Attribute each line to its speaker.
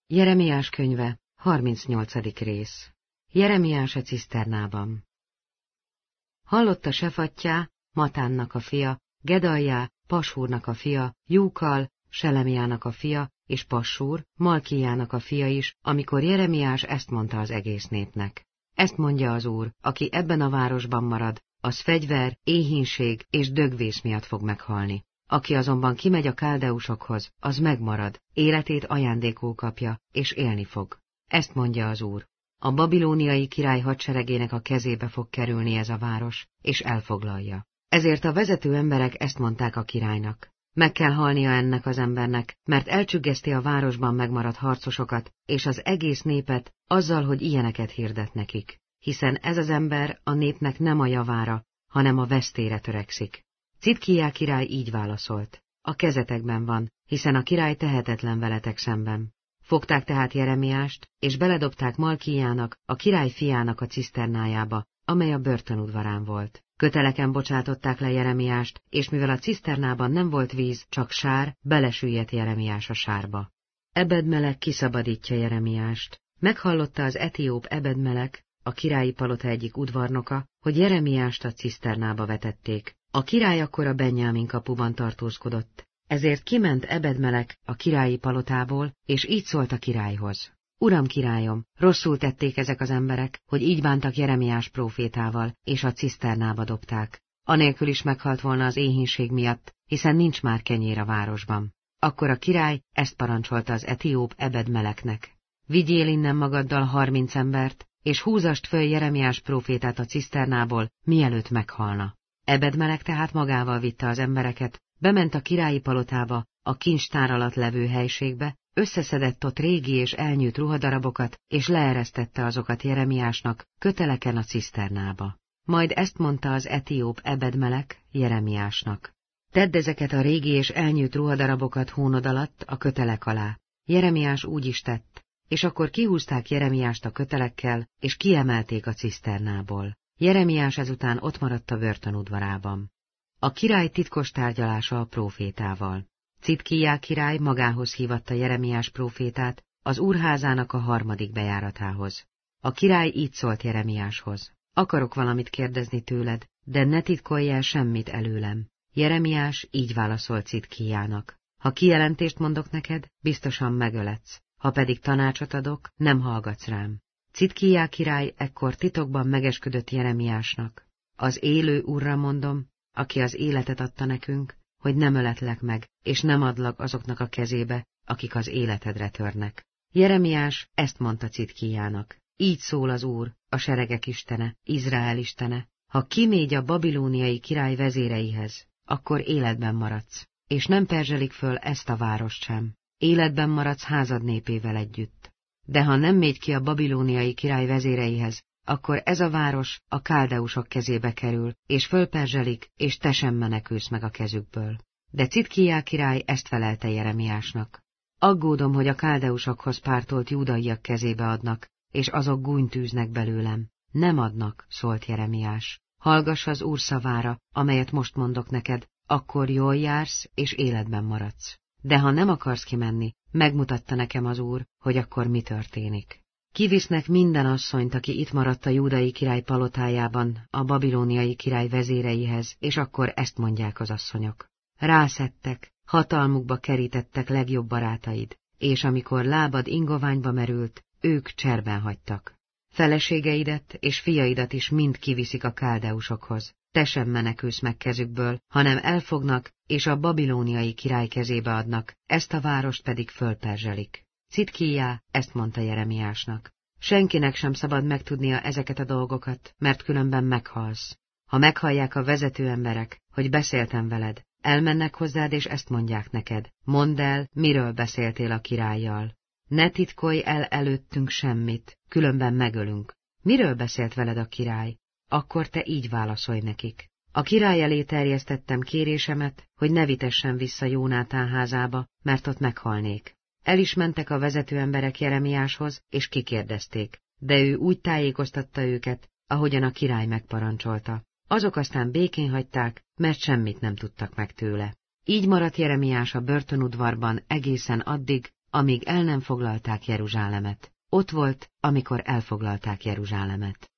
Speaker 1: Jeremiás könyve, 38. rész. Jeremiás a ciszternában. Hallotta Sefattyá, Matánnak a fia, Gedaljá, Pashúrnak a fia, Júkal, Selemiának a fia, és Passúr, Malkijának a fia is, amikor Jeremiás ezt mondta az egész népnek. Ezt mondja az Úr, aki ebben a városban marad, az fegyver, éhínség és dögvész miatt fog meghalni. Aki azonban kimegy a káldeusokhoz, az megmarad, életét ajándékul kapja, és élni fog. Ezt mondja az Úr. A babilóniai király hadseregének a kezébe fog kerülni ez a város, és elfoglalja. Ezért a vezető emberek ezt mondták a királynak. Meg kell halnia ennek az embernek, mert elcsüggeszti a városban megmaradt harcosokat, és az egész népet, azzal, hogy ilyeneket hirdet nekik. Hiszen ez az ember a népnek nem a javára, hanem a vesztére törekszik. Citkijá király így válaszolt. A kezetekben van, hiszen a király tehetetlen veletek szemben. Fogták tehát Jeremiást, és beledobták Malkijának, a király fiának a ciszternájába, amely a börtönudvarán volt. Köteleken bocsátották le Jeremiást, és mivel a ciszternában nem volt víz, csak sár, belesüllyedt Jeremiás a sárba. Ebedmelek kiszabadítja Jeremiást. Meghallotta az etióp Ebedmelek, a királyi palota egyik udvarnoka, hogy Jeremiást a ciszternába vetették. A király akkor a Benjámin kapuban tartózkodott, ezért kiment Ebedmelek a királyi palotából, és így szólt a királyhoz. Uram királyom, rosszul tették ezek az emberek, hogy így bántak Jeremiás prófétával, és a ciszternába dobták. Anélkül is meghalt volna az éhínség miatt, hiszen nincs már kenyér a városban. Akkor a király ezt parancsolta az etióp Ebedmeleknek. Vigyél innen magaddal 30 embert, és húzast föl Jeremiás prófétát a ciszternából, mielőtt meghalna. Ebedmelek tehát magával vitte az embereket, bement a királyi palotába, a kincstár alatt levő helységbe, összeszedett ott régi és elnyűjt ruhadarabokat, és leeresztette azokat Jeremiásnak, köteleken a ciszternába. Majd ezt mondta az etióp Ebedmelek Jeremiásnak. Tedd ezeket a régi és elnyűjt ruhadarabokat hónod alatt a kötelek alá. Jeremiás úgy is tett, és akkor kihúzták Jeremiást a kötelekkel, és kiemelték a ciszternából. Jeremiás ezután ott maradt a börtönudvarában. A király titkos tárgyalása a prófétával. Citkijá király magához hívatta Jeremiás prófétát, az úrházának a 3. bejáratához. A király így szólt Jeremiáshoz. Akarok valamit kérdezni tőled, de ne titkolj el semmit előlem. Jeremiás így válaszolt Citkijának. Ha kijelentést mondok neked, biztosan megöletsz, ha pedig tanácsot adok, nem hallgatsz rám. Citkijá király ekkor titokban megesküdött Jeremiásnak. Az élő Úrra mondom, aki az életet adta nekünk, hogy nem öletlek meg, és nem adlak azoknak a kezébe, akik az életedre törnek. Jeremiás ezt mondta Citkijának. Így szól az Úr, a seregek istene, Izrael istene. Ha kimégy a babilóniai király vezéreihez, akkor életben maradsz, és nem perzselik föl ezt a várost sem. Életben maradsz házad népével együtt. De ha nem mégy ki a babilóniai király vezéreihez, akkor ez a város a káldeusok kezébe kerül, és fölperzselik, és te sem menekülsz meg a kezükből. De Citkijá király ezt felelte Jeremiásnak. Aggódom, hogy a káldeusokhoz pártolt júdaiak kezébe adnak, és azok gúnytűznek belőlem. Nem adnak, szólt Jeremiás. Hallgass az Úr szavára, amelyet most mondok neked, akkor jól jársz, és életben maradsz. De ha nem akarsz kimenni, megmutatta nekem az Úr, hogy akkor mi történik. Kivisznek minden asszonyt, aki itt maradt a júdai király palotájában, a babilóniai király vezéreihez, és akkor ezt mondják az asszonyok. Rászettek, hatalmukba kerítettek legjobb barátaid, és amikor lábad ingoványba merült, ők cserben hagytak. Feleségeidet és fiaidat is mind kiviszik a káldeusokhoz. Te sem menekülsz meg kezükből, hanem elfognak, és a babilóniai király kezébe adnak, ezt a várost pedig fölperzselik. Citkijá ezt mondta Jeremiásnak. Senkinek sem szabad megtudnia ezeket a dolgokat, mert különben meghalsz. Ha meghallják a vezető emberek, hogy beszéltem veled, elmennek hozzád és ezt mondják neked. Mondd el, miről beszéltél a királlyal. Ne titkolj el előttünk semmit, különben megölünk. Miről beszélt veled a király? Akkor te így válaszolj nekik. A király elé terjesztettem kérésemet, hogy ne vitessen vissza Jónátán házába, mert ott meghalnék. El is mentek a vezető emberek Jeremiáshoz, és kikérdezték, de ő úgy tájékoztatta őket, ahogyan a király megparancsolta. Azok aztán békén hagyták, mert semmit nem tudtak meg tőle. Így maradt Jeremiás a börtönudvarban egészen addig, amíg el nem foglalták Jeruzsálemet. Ott volt, amikor elfoglalták Jeruzsálemet.